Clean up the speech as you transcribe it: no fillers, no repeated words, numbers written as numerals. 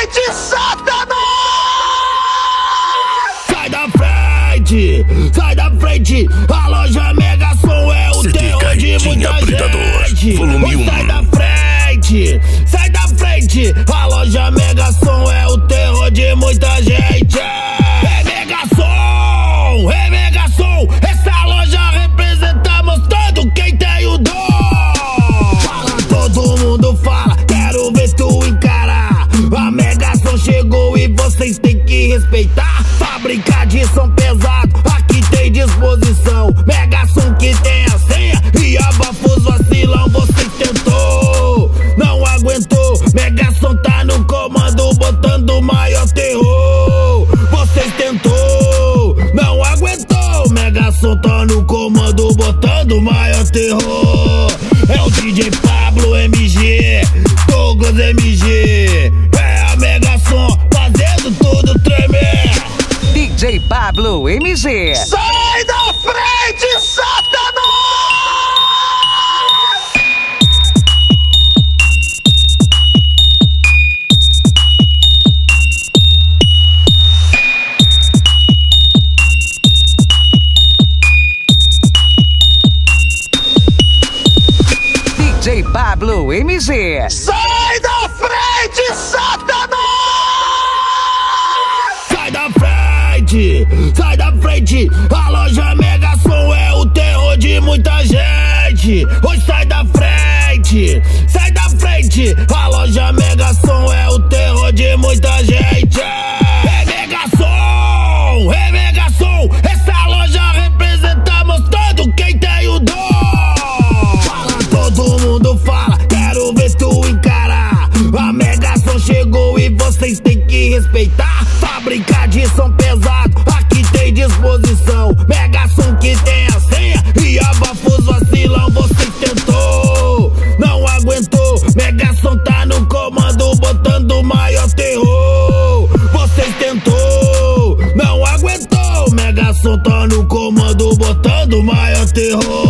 frente, Satanás! Sai da frente, a loja Mega Som é o terror de muita gente. Volume 1. Sai da frente, a loja Mega Som é o terror de muita gente. É Mega Som, essa loja representa mostrando quem tem o dom. Fala, todo mundo fala, quero ver tu encarar. A Mega Som chegou e vocês têm que respeitar. Fábrica de som pesado, aqui tem disposição. Mega Som que tem a senha e abafos vacilão. Vocês tentou, não aguentou. Mega Som tá no comando, botando o maior terror. Vocês tentou, não aguentou. Mega Som tá no comando, botando o maior terror. É o DJ Pablo MG, Douglas MG. É a Mega Som fazendo tudo tremer. DJ Pablo MG. Sai da frente, Satanás! DJ Pablo MG. Sai da frente, Satanás! Sai da frente, a loja Mega Som é o terror de muita gente. Hoje sai da frente, a loja Mega Som é o terror de muita gente. É Mega Som, essa loja representa mostrando quem tem o dom. Fala, todo mundo fala, quero ver tu encarar. A Mega Som chegou e vocês têm que respeitar. Fábrica de som pesado, aqui tem disposição. Mega Som que tem a senha e abafos vacilão. Vocês tentou, não aguentou. Mega Som tá no comando, botando o maior terror. Vocês tentou, não aguentou. Mega Som tá no comando, botando o maior terror.